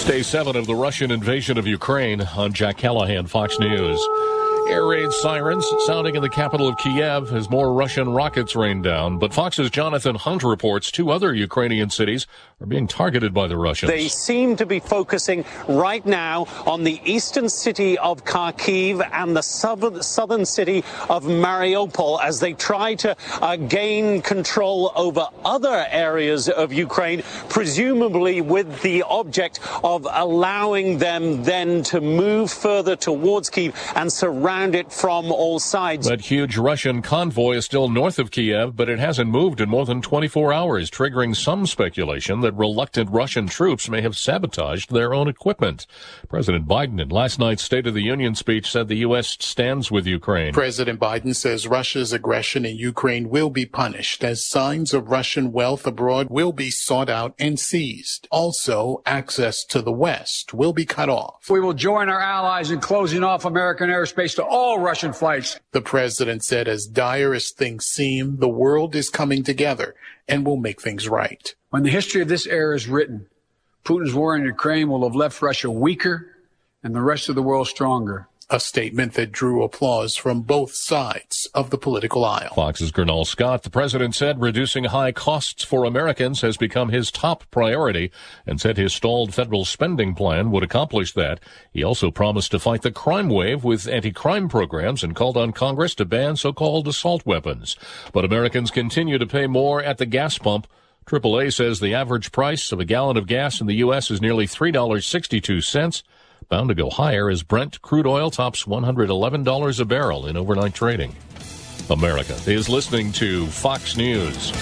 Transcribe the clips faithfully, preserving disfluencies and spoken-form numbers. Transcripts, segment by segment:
It's day seven of the Russian invasion of Ukraine. On Jack Callahan, Fox News. Air raid sirens sounding in the capital of Kiev as more Russian rockets rain down. But Fox's Jonathan Hunt reports two other Ukrainian cities are being targeted by the Russians. They seem to be focusing right now on the eastern city of Kharkiv and the southern, southern city of Mariupol as they try to uh, gain control over other areas of Ukraine, presumably with the object of allowing them then to move further towards Kyiv and surround it from all sides. That huge Russian convoy is still north of Kiev, but it hasn't moved in more than twenty-four hours, triggering some speculation that reluctant Russian troops may have sabotaged their own equipment. President Biden in last night's State of the Union speech said the U S stands with Ukraine. President Biden says Russia's aggression in Ukraine will be punished as signs of Russian wealth abroad will be sought out and seized. Also, access to the West will be cut off. We will join our allies in closing off American airspace to all Russian flights. The president said as dire as things seem, the world is coming together and will make things right. When the history of this era is written, Putin's war in Ukraine will have left Russia weaker and the rest of the world stronger. A statement that drew applause from both sides of the political aisle. Fox's Gernal Scott. The president said reducing high costs for Americans has become his top priority and said his stalled federal spending plan would accomplish that. He also promised to fight the crime wave with anti-crime programs and called on Congress to ban so-called assault weapons. But Americans continue to pay more at the gas pump. triple A says the average price of a gallon of gas in the U S is nearly three dollars and sixty-two cents. Bound to go higher as Brent crude oil tops one hundred eleven dollars a barrel in overnight trading. America is listening to Fox News.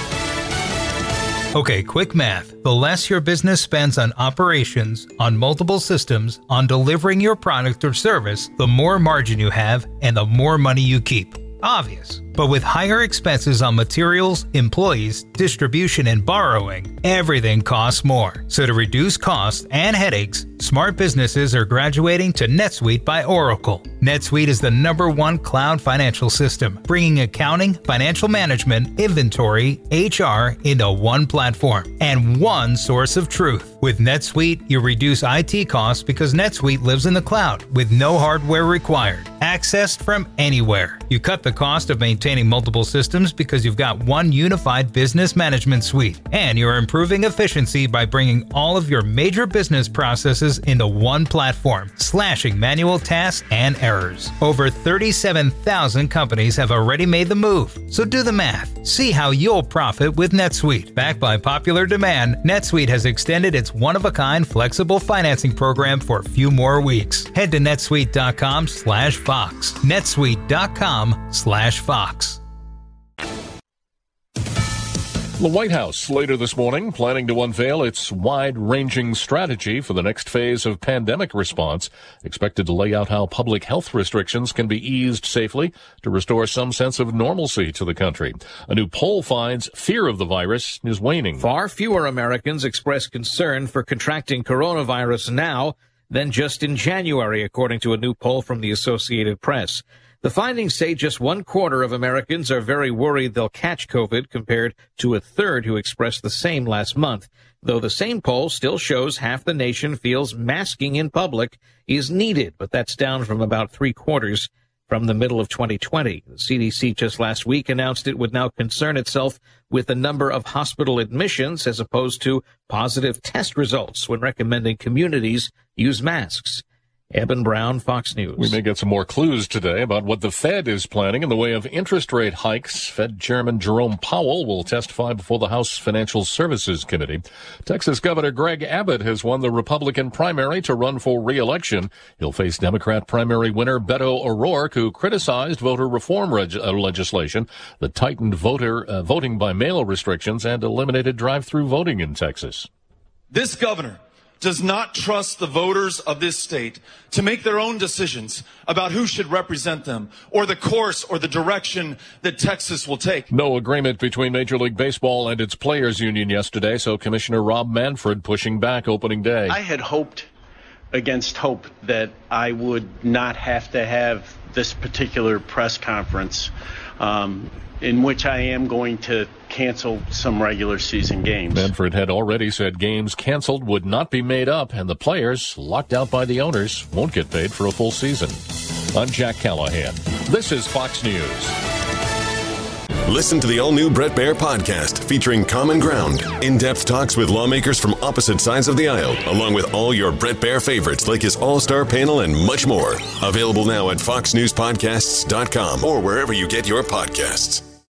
Okay, quick math. The less your business spends on operations, on multiple systems, on delivering your product or service, the more margin you have and the more money you keep. Obvious. But with higher expenses on materials, employees, distribution, and borrowing, everything costs more. So to reduce costs and headaches, smart businesses are graduating to NetSuite by Oracle. NetSuite is the number one cloud financial system, bringing accounting, financial management, inventory, H R into one platform and one source of truth. With NetSuite, you reduce I T costs because NetSuite lives in the cloud with no hardware required. Accessed from anywhere. You cut the cost of maintaining multiple systems because you've got one unified business management suite. And you're improving efficiency by bringing all of your major business processes into one platform, slashing manual tasks and errors. Over thirty-seven thousand companies have already made the move. So do the math. See how you'll profit with NetSuite. Backed by popular demand, NetSuite has extended its one-of-a-kind flexible financing program for a few more weeks. Head to netsuite.com slash Fox. netsuite.com slash Fox. The White House later this morning planning to unveil its wide-ranging strategy for the next phase of pandemic response, expected to lay out how public health restrictions can be eased safely to restore some sense of normalcy to the country. A new poll finds fear of the virus is waning. Far fewer Americans express concern for contracting coronavirus now than just in January, according to a new poll from the Associated Press. The findings say just one quarter of Americans are very worried they'll catch COVID compared to a third who expressed the same last month, though the same poll still shows half the nation feels masking in public is needed, but that's down from about three quarters from the middle of twenty twenty. The C D C just last week announced it would now concern itself with the number of hospital admissions as opposed to positive test results when recommending communities use masks. Eben Brown, Fox News. We may get some more clues today about what the Fed is planning in the way of interest rate hikes. Fed Chairman Jerome Powell will testify before the House Financial Services Committee. Texas Governor Greg Abbott has won the Republican primary to run for re-election. He'll face Democrat primary winner Beto O'Rourke, who criticized voter reform reg- uh, legislation that tightened voter uh, voting by mail restrictions and eliminated drive-through voting in Texas. This governor does not trust the voters of this state to make their own decisions about who should represent them or the course or the direction that Texas will take. No agreement between Major League Baseball and its players union yesterday, so Commissioner Rob Manfred pushing back opening day. I had hoped against hope that I would not have to have this particular press conference um, in which I am going to cancel some regular season games. Manfred had already said games canceled would not be made up, and the players, locked out by the owners, won't get paid for a full season. I'm Jack Callahan. This is Fox News. Listen to the all-new Bret Baier podcast featuring Common Ground, in-depth talks with lawmakers from opposite sides of the aisle, along with all your Bret Baier favorites like his all-star panel and much more. Available now at fox news podcasts dot com or wherever you get your podcasts.